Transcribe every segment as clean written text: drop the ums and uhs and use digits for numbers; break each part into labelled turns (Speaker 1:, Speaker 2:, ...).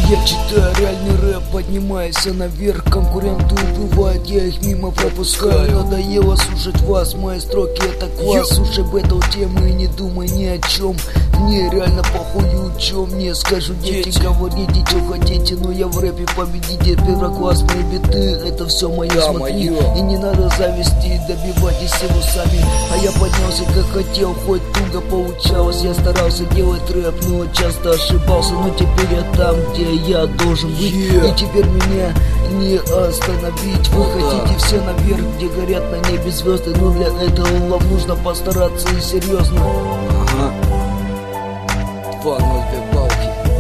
Speaker 1: Я читаю реальный рэп, поднимаясь наверх. Конкуренты убивают, я их мимо пропускаю. Надоело слушать вас, мои строки это класс. Слушай бэтл темы и не думай ни о чем. Мне реально похуй, чем мне скажу дети. Говорите, что хотите, но я в рэпе победитель. Первоклассные биты, это все мое, да, смотри. И не надо зависти, добивайтесь его сами. А я поднялся как хотел, хоть туго получалось. Я старался делать рэп, но часто ошибался. Но теперь я там, где я должен быть. И теперь меня не остановить. Вы хотите все наверх, где горят на небе звезды. Но для этого вам нужно постараться и серьезно.
Speaker 2: Ага. 2-0 палки.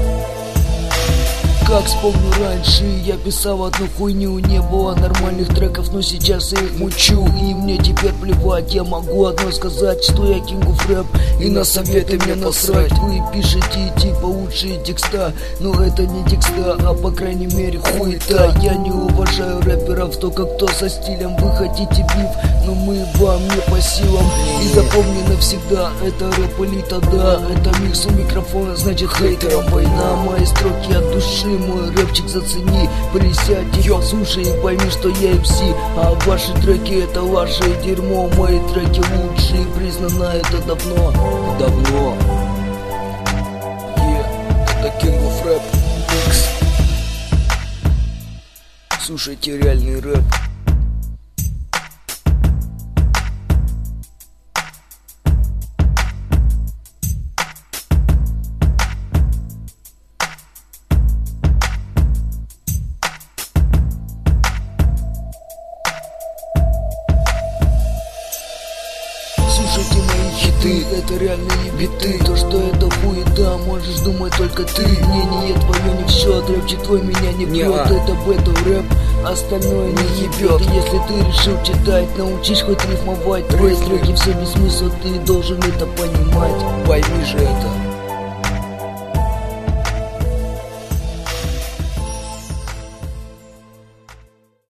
Speaker 1: Как вспомню раньше, я писал одну хуйню. Не было нормальных треков, но сейчас я их мучу. И мне теперь плевать, я могу одно сказать, что я кингу в рэп. И на советы мне насрать. Вы пишете типа лучшие текста, но это не текста, а по крайней мере хуета. Я не уважаю рэперов, только кто со стилем. Вы хотите биф, но мы вам не по силам. И запомни навсегда, это рэп элита, да. Это микс у микрофона, значит хейтерам война. Мои строки от души, мой рэпчик зацени. Присядь и послушай и пойми, что я МС. А ваши треки это ваше дерьмо. Мои треки лучшие, признано это давно.
Speaker 2: Давно. Это King of Rap Mix.
Speaker 1: Слушайте реальный рэп. Слушайте мои хиты, это реальные биты. То, что это хуета, можешь думать только ты. Мнение твое не в счет, рэпчик твой меня не бьет. Это бэтл рэп, остальное не ебет. И если ты решил читать, научись хоть рифмовать. Твои строки все без смысла, ты должен это понимать.
Speaker 2: Пойми же это.